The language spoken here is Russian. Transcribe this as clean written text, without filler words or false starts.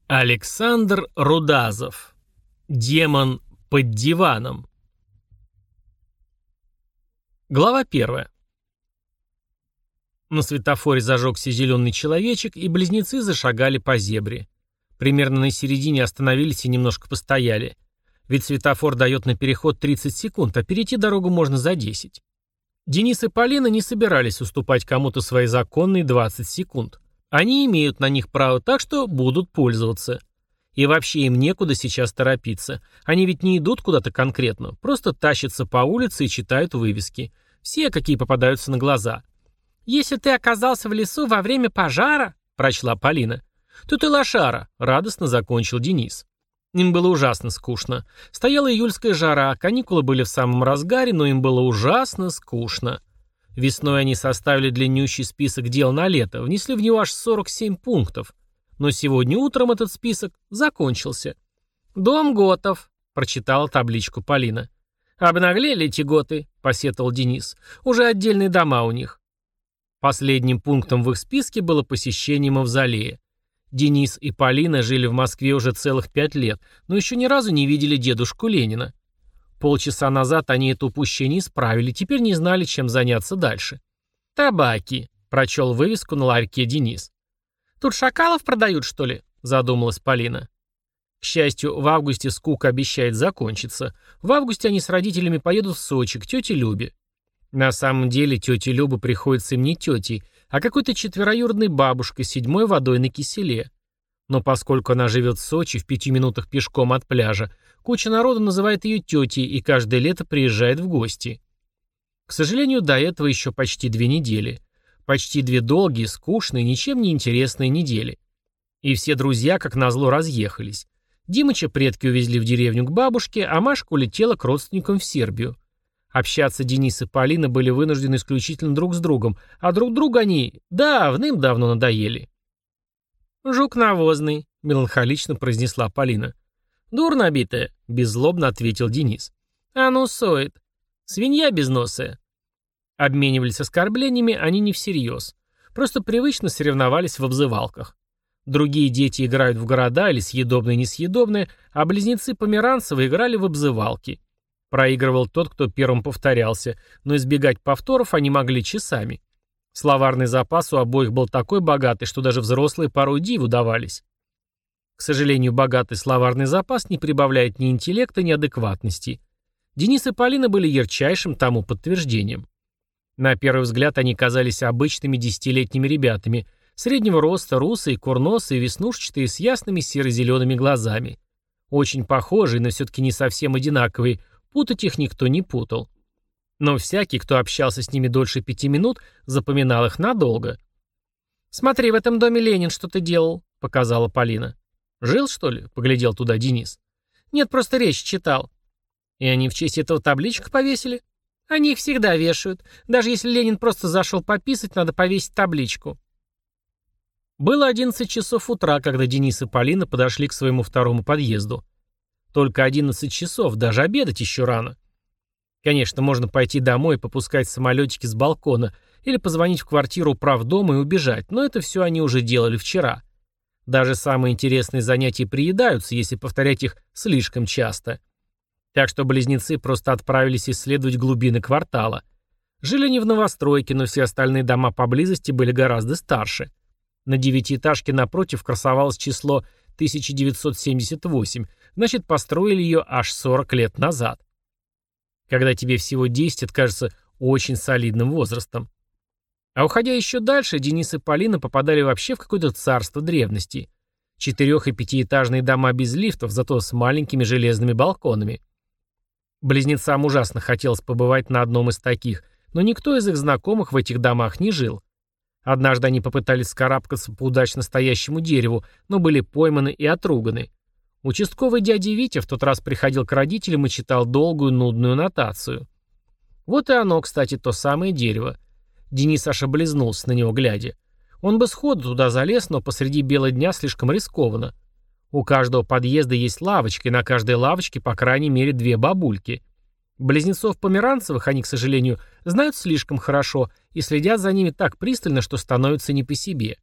Александр Рудазов. Демон под диваном. Глава 1. На светофоре зажегся зеленый человечек, и близнецы зашагали по зебре. Примерно на середине остановились и немножко постояли. Ведь светофор дает на переход 30 секунд, а перейти дорогу можно за 10. Денис и Полина не собирались уступать кому-то свои законные 20 секунд. Они имеют на них право, так что будут пользоваться. И вообще им некуда сейчас торопиться. Они ведь не идут куда-то конкретно, просто тащатся по улице и читают вывески. Все, какие попадаются на глаза. «Если ты оказался в лесу во время пожара», — прочла Полина. «Тут и лошара», — радостно закончил Денис. Им было ужасно скучно. Стояла июльская жара, каникулы были в самом разгаре, но им было ужасно скучно. Весной они составили длиннющий список дел на лето, внесли в него аж 47 пунктов. Но сегодня утром этот список закончился. «Дом готов», — прочитала табличку Полина. «Обнаглели эти готы», — посетовал Денис. «Уже отдельные дома у них». Последним пунктом в их списке было посещение мавзолея. Денис и Полина жили в Москве уже целых 5 лет, но еще ни разу не видели дедушку Ленина. Полчаса назад они это упущение исправили, теперь не знали, чем заняться дальше. «Табаки», — прочел вывеску на ларьке Денис. «Тут шакалов продают, что ли?» — задумалась Полина. К счастью, в августе скука обещает закончиться. В августе они с родителями поедут в Сочи, к тете Любе. На самом деле тете Люба приходится им не тетей, а какой-то четвероюродной бабушкой с 7-й водой на киселе. Но поскольку она живет в Сочи в 5 минутах пешком от пляжа, куча народу называет ее тетей и каждое лето приезжает в гости. К сожалению, до этого еще почти 2 недели. Почти 2 долгие, скучные, ничем не интересные недели. И все друзья, как назло, разъехались. Димыча предки увезли в деревню к бабушке, а Машка улетела к родственникам в Сербию. Общаться Денис и Полина были вынуждены исключительно друг с другом, а друг другу они давным-давно надоели. «Жук навозный», — меланхолично произнесла Полина. «Дурно обитая», — беззлобно ответил Денис. «А ну, соет. Свинья безносая». Обменивались оскорблениями они не всерьез. Просто привычно соревновались в обзывалках. Другие дети играют в города или съедобные и несъедобные, а близнецы Померанцевы играли в обзывалки. Проигрывал тот, кто первым повторялся, но избегать повторов они могли часами. Словарный запас у обоих был такой богатый, что даже взрослые порой диву давались. К сожалению, богатый словарный запас не прибавляет ни интеллекта, ни адекватности. Денис и Полина были ярчайшим тому подтверждением. На первый взгляд они казались обычными 10-летними ребятами, среднего роста, русые, курносые, веснушчатые, с ясными серо-зелеными глазами. Очень похожие, но все-таки не совсем одинаковые, путать их никто не путал. Но всякий, кто общался с ними дольше 5 минут, запоминал их надолго. «Смотри, в этом доме Ленин что-то делал», — показала Полина. «Жил, что ли?» — поглядел туда Денис. «Нет, просто речь читал». «И они в честь этого табличку повесили?» «Они их всегда вешают. Даже если Ленин просто зашел пописать, надо повесить табличку». Было 11 часов утра, когда Денис и Полина подошли к своему второму подъезду. Только 11 часов, даже обедать еще рано. Конечно, можно пойти домой и попускать самолетики с балкона или позвонить в квартиру управдома и убежать, но это все они уже делали вчера. Даже самые интересные занятия приедаются, если повторять их слишком часто. Так что близнецы просто отправились исследовать глубины квартала. Жили они в новостройке, но все остальные дома поблизости были гораздо старше. На 9-этажке напротив красовалось число 1978, значит, построили ее аж 40 лет назад. Когда тебе всего 10, это кажется очень солидным возрастом. А уходя еще дальше, Денис и Полина попадали вообще в какое-то царство древности. 4- и 5-этажные дома без лифтов, зато с маленькими железными балконами. Близнецам ужасно хотелось побывать на одном из таких, но никто из их знакомых в этих домах не жил. Однажды они попытались вскарабкаться по удачно стоящему дереву, но были пойманы и отруганы. Участковый дядя Витя в тот раз приходил к родителям и читал долгую нудную нотацию. Вот и оно, кстати, то самое дерево. Денис аж облизнулся на него глядя. Он бы сходу туда залез, но посреди бела дня слишком рискованно. У каждого подъезда есть лавочка, и на каждой лавочке по крайней мере 2 бабульки. Близнецов Померанцевых они, к сожалению, знают слишком хорошо и следят за ними так пристально, что становится не по себе.